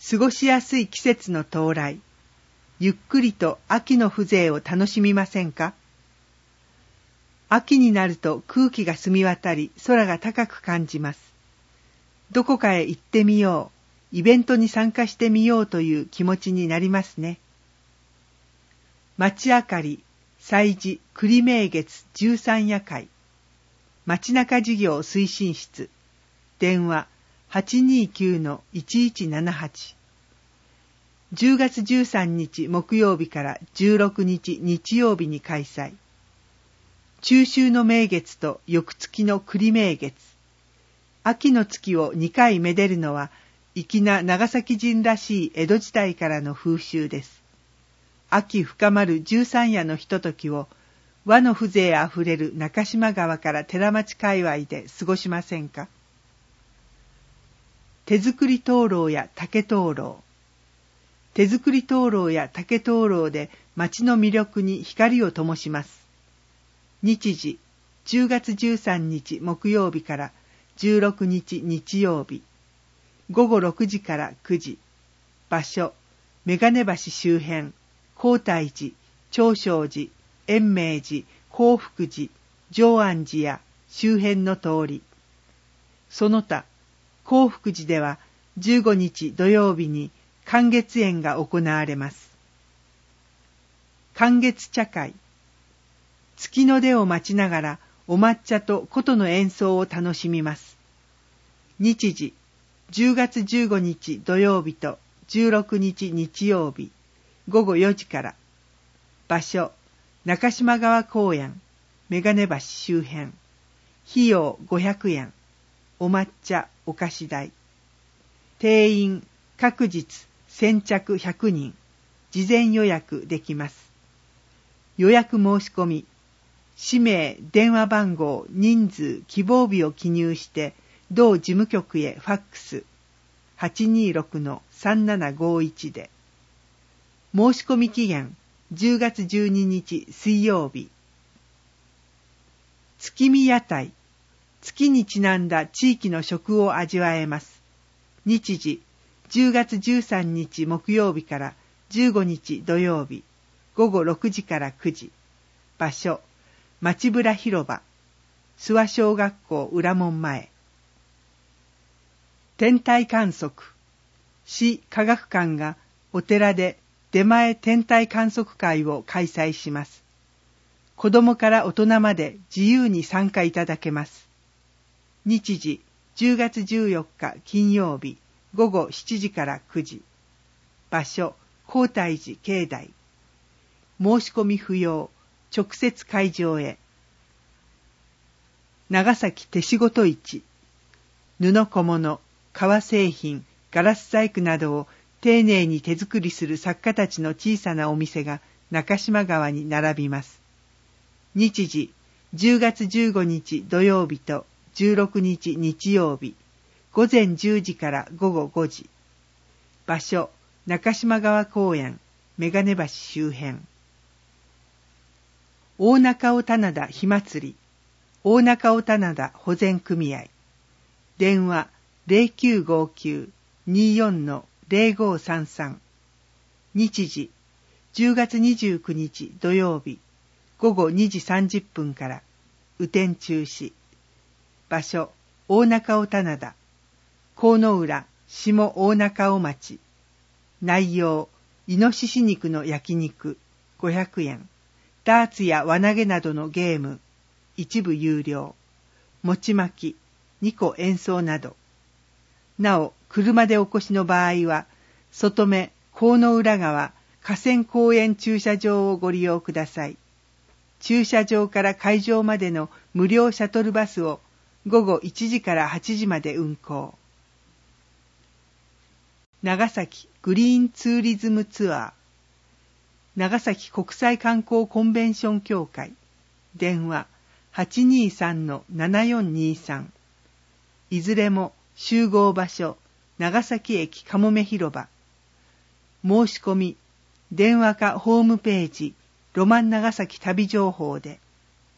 過ごしやすい季節の到来、ゆっくりと秋の風情を楽しみませんか？秋になると空気が澄み渡り、空が高く感じます。どこかへ行ってみよう、イベントに参加してみようという気持ちになりますね。街明かり、祭事、栗名月、13夜会。街中事業推進室。電話 829-1178。10月13日木曜日から16日日曜日に開催。中秋の名月と翌月の栗名月。秋の月を2回めでるのは、粋な長崎人らしい江戸時代からの風習です。秋深まる13夜のひとときを、和の風情あふれる中島川から寺町界隈で過ごしませんか？手作り灯籠や竹灯籠。手作り灯籠や竹灯籠で町の魅力に光を灯します。日時、10月13日木曜日から16日日曜日。午後6時から9時。場所、眼鏡橋周辺、皇太寺、長勝寺、延明寺、興福寺、上安寺や周辺の通り。その他、興福寺では15日土曜日に観月宴が行われます。観月茶会。月の出を待ちながらお抹茶と琴の演奏を楽しみます。日時、10月15日土曜日と16日日曜日、午後4時から。場所、中島川公園、眼鏡橋周辺。費用500円。お抹茶、お菓子代。定員、各日、先着100人。事前予約できます。予約申し込み。氏名、電話番号、人数、希望日を記入して、同事務局へファックス。826-3751で。申し込み期限、10月12日水曜日。月見屋台。月にちなんだ地域の食を味わえます。日時、10月13日木曜日から15日土曜日。午後6時から9時。場所、町村広場。諏訪小学校裏門前。天体観測。市科学館がお寺で出前天体観測会を開催します。子供から大人まで自由に参加いただけます。日時、10月14日金曜日、午後7時から9時。場所、皇太寺境内。申し込み不要、直接会場へ。長崎手仕事市。布小物、革製品、ガラス細工などを丁寧に手作りする作家たちの小さなお店が中島川に並びます。日時、10月15日土曜日と16日日曜日、午前10時から午後5時。場所、中島川公園、眼鏡橋周辺。大中尾棚田火祭り。大中尾棚田保全組合。電話0959-24-0533。日時、10月29日土曜日、午後2時30分から、雨天中止。場所、大中尾棚田。河野浦、下大中尾町。内容、イノシシ肉の焼肉、500円。ダーツや輪投げなどのゲーム、一部有料。餅巻き、2個演奏など。なお、車でお越しの場合は、外目、河野浦川、河川公園駐車場をご利用ください。駐車場から会場までの無料シャトルバスを午後1時から8時まで運行。長崎グリーンツーリズムツアー。長崎国際観光コンベンション協会。電話 823-7423。いずれも集合場所、長崎駅かもめ広場。申し込み、電話かホームページ、ロマン長崎旅情報で。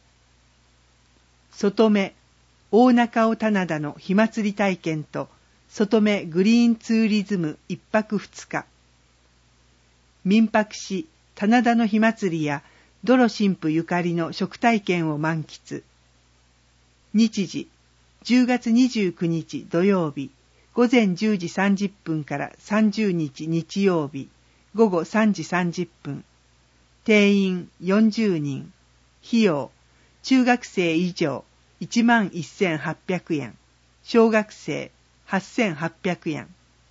外目、大中尾棚田の火祭り体験と外目グリーンツーリズム1泊2日。民泊し、棚田の火祭りや、泥神父ゆかりの食体験を満喫。日時、10月29日土曜日、午前10時30分から30日日曜日、午後3時30分。定員40人。費用、中学生以上11,800円。小学生8,800円。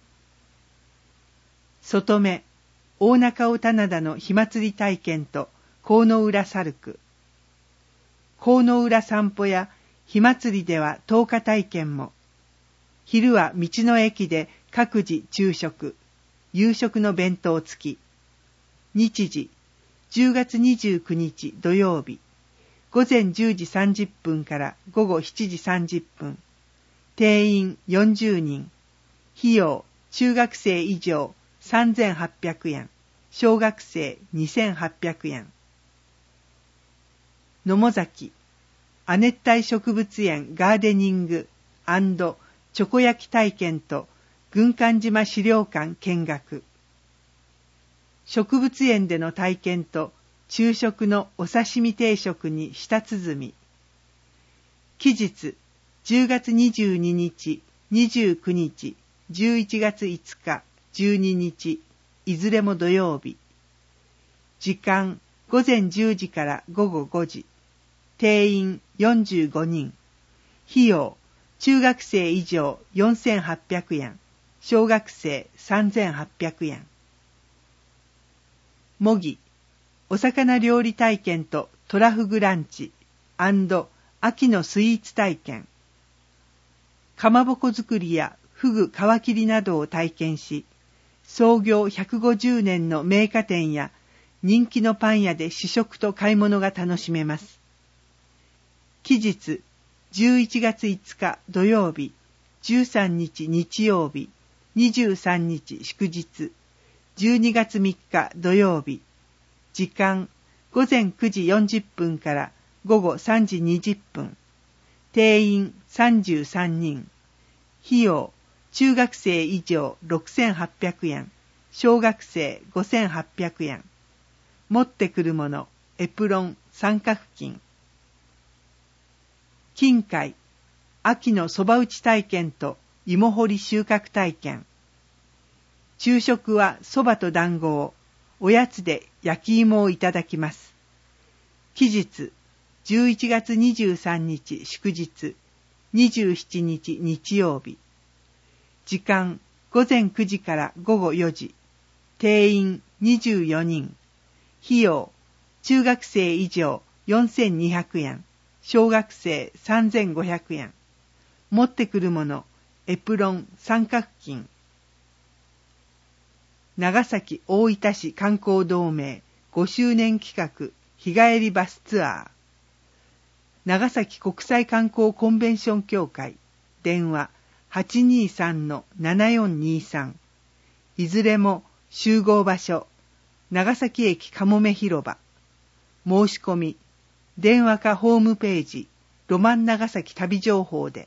外目、大中尾棚田の火祭り体験と河野浦サルク。河野浦散歩や火祭りでは灯火体験も。昼は道の駅で各自昼食、夕食の弁当付き。日時、10月29日土曜日、午前10時30分から午後7時30分。定員40人。費用、中学生以上3,800円。小学生2,800円。野母崎、亜熱帯植物園ガーデニング&チョコ焼き体験と軍艦島資料館見学。植物園での体験と昼食のお刺身定食に舌鼓。期日、10月22日、29日、11月5日、12日、いずれも土曜日。時間、午前10時から午後5時。定員45人。費用、中学生以上4,800円。小学生3,800円。模擬、お魚料理体験とトラフグランチ&秋のスイーツ体験。かまぼこ作りやフグ皮切りなどを体験し、創業150年の銘菓店や人気のパン屋で試食と買い物が楽しめます。期日、11月5日土曜日、13日日曜日、23日祝日、12月3日土曜日。時間、午前9時40分から午後3時20分。定員33人。費用、中学生以上6,800円。小学生5,800円。持ってくるもの、エプロン、三角巾。近海、秋のそば打ち体験と芋掘り収穫体験。昼食はそばと団子を、おやつで焼き芋をいただきます。期日、11月23日祝日、27日日曜日。時間、午前9時から午後4時。定員24人。費用、中学生以上4,200円。小学生3,500円。持ってくるもの、エプロン、三角巾。長崎大分市観光同盟5周年企画日帰りバスツアー。長崎国際観光コンベンション協会。電話 823-7423。いずれも集合場所、長崎駅かもめ広場。申し込み、電話かホームページ、ロマン長崎旅情報で。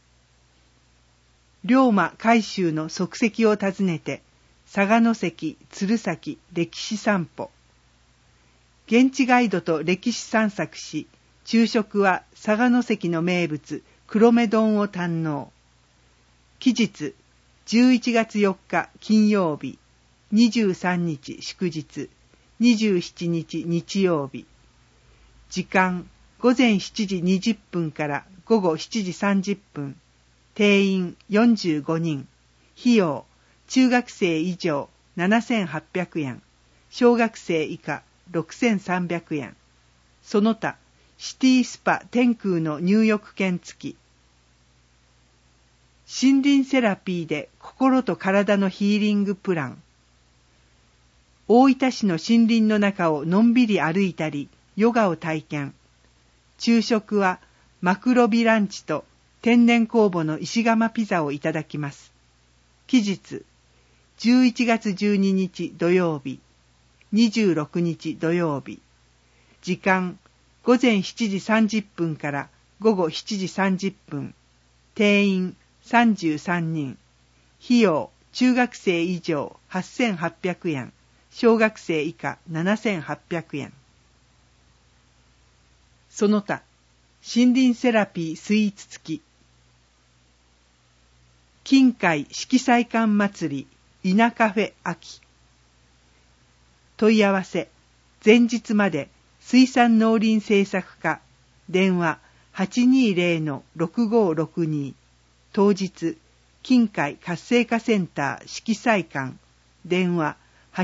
龍馬海舟の足跡を訪ねて、佐賀関、鶴崎歴史散歩。現地ガイドと歴史散策し、昼食は佐賀関の名物、黒目丼を堪能。期日、11月4日金曜日、23日祝日、27日日曜日。時間、午前7時20分から午後7時30分。定員45人。費用、中学生以上7,800円。小学生以下6,300円。その他、シティスパ天空の入浴券付き。森林セラピーで心と体のヒーリングプラン。大分市の森林の中をのんびり歩いたり、ヨガを体験。昼食はマクロビランチと天然酵母の石窯ピザをいただきます。期日、11月12日土曜日、26日土曜日。時間、午前7時30分から午後7時30分。定員33人。 費用、中学生以上8800円、小学生以下7800円。その他、森林セラピースイーツ付き。近海色彩館祭り稲カフェ秋。問い合わせ、前日まで水産農林政策課、電話 820-6562、当日、近海活性化センター色彩館、電話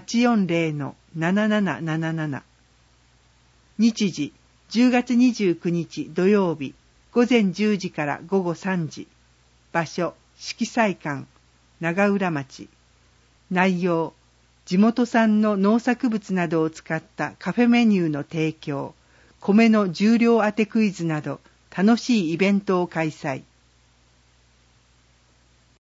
840-7777。日時、10月29日土曜日、午前10時から午後3時。場所、色彩館、長浦町。内容、地元産の農作物などを使ったカフェメニューの提供、米の重量当てクイズなど楽しいイベントを開催。